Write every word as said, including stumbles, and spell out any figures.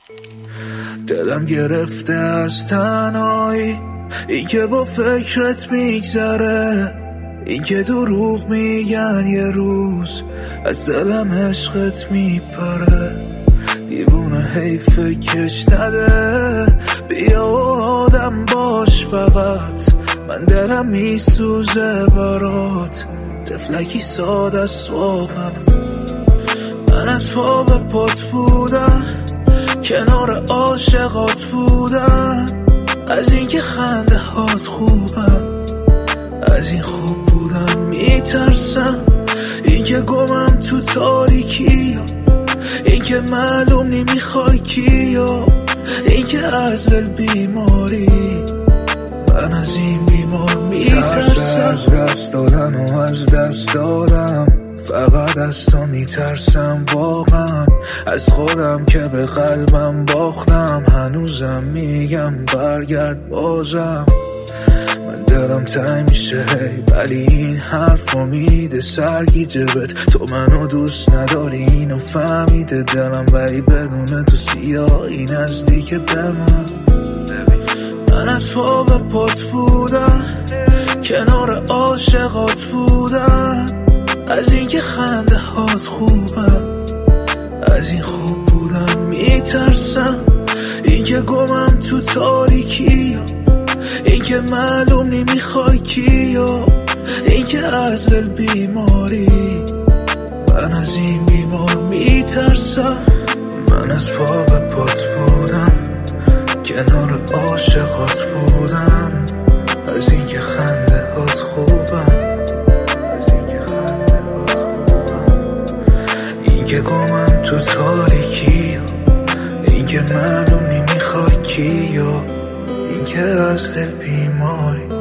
دلم گرفته از تنهایی، این که با فکرت میگذره، این که دروغ میگن یه روز از دلم عشقت میپره. دیوونه حیف کش نده، بیا و آدم باش فقط، من دلم میسوزه برات، تفلکی ساده صبحم. من از پا به پات بودم، کنار عاشقات بودم، از این که خنده هات خوبم، از این خوب بودم میترسم، این که گمم تو تاریکی، این که معلوم نمیخوای کیو، این که از دل بیماری، من از این بیمار میترسم. از دست دادن و از دست دادم، فقط از تو میترسم واقعا، از خودم که به قلبم باختم، هنوزم میگم برگرد بازم. من دلم تنگ میشه هی، ولی این حرفو میده سرگیجه‌بت، تو منو دوست نداری اینو فهمیده دلم، ولی بدون تو سیاهی نزدیک به من. من از پا به پات بودم، کنار عاشقات بودم، از این که خنده هات خوبم، از این خوب بودم میترسم، این که گمم تو تاریکی، این که معلوم نمیخوای کیو، این که از دل بیماری، من از این بیمار میترسم. من از پا به پات بودم، کنار عاشقات بودم، از این که خنده هات خوبم، که گمم تو تاریکی، این که معلوم نمیخوای کیو، این که از دل بیماری.